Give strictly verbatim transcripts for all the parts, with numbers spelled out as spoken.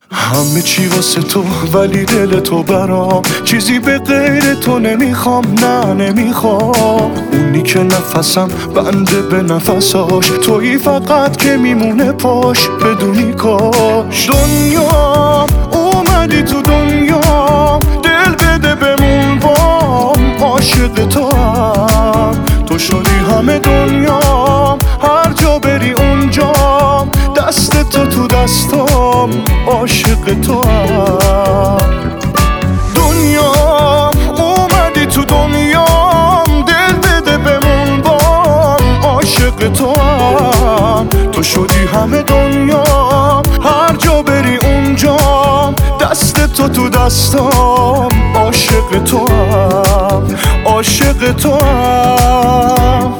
همه چی واسه تو ولی دل تو برام چیزی به غیر تو نمیخوام، نه نمیخوام. اونی که نفسم بنده به نفساش، تویی فقط که میمونه پاش بدونی کاش. دنیا اومدی تو دنیا، دل بده بمون بام، عاشق تو هم تو شدی همه دنیا، هر جا بری اونجام، دست تو تو دستام، عاشق تو هم. دنیا اومدی تو دنیام، دل بده بمون بام، عاشق تو هم تو شدی همه دنیا، هر جا بری اونجام، دست تو تو دستام، عاشق تو هم، عاشق تو هم.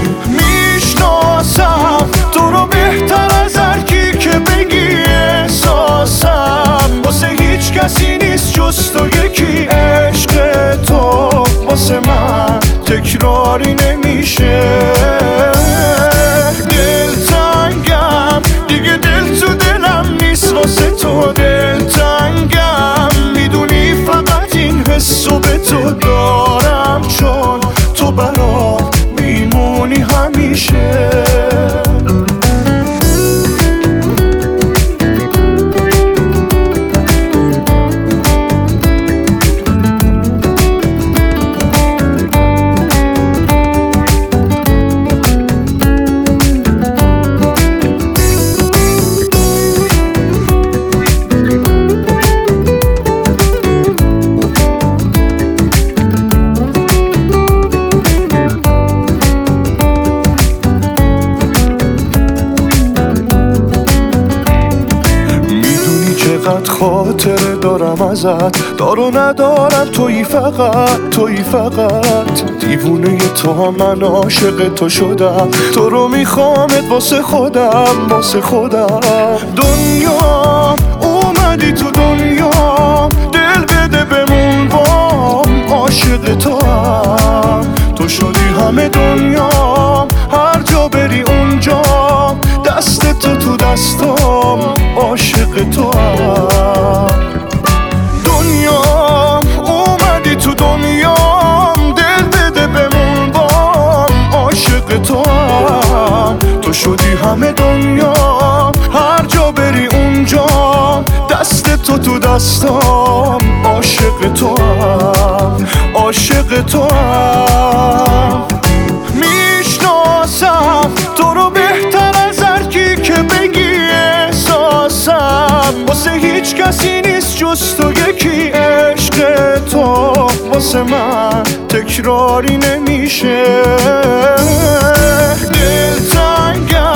میشناسم تو رو بهتر از هر کی که بگی احساسم، واسه هیچ کسی نیست جز تو یکی. عشق تو واسه من تکراری نمیشه، دلتنگم دیگه، دل تو دلم نیست واسه تو. دلتنگم میدونی فقط این حسو به تو دارم، چون تو برام میمونی همیشه. چقدر خاطره دارم ازت، دار و ندارم، تویی فقط، تویی فقط. دیوونه تو هم، من عاشق تو شدم، تو رو میخوامت واسه خودم، واسه خودم. دنیا اومدی تو دنیا، دل بده بمون بام، عاشق تو هم تو شدی همه دنیا، هر جا بری اونجا، دست تو تو دستام، عاشق تو هم. دنیا اومدی تو دنیام، دل بده بمون بام، عاشق تو هم تو شدی همه دنیا، هر جا بری اونجا، دست تو تو دستام، عاشق تو هم، عاشق تو هم. میشناسم تو رو بهتر از هر کی که بگی احساسم، واسه هیچ کسی نیست جز تو یکی. عشق تو واسه من تکراری نمیشه، دلتنگم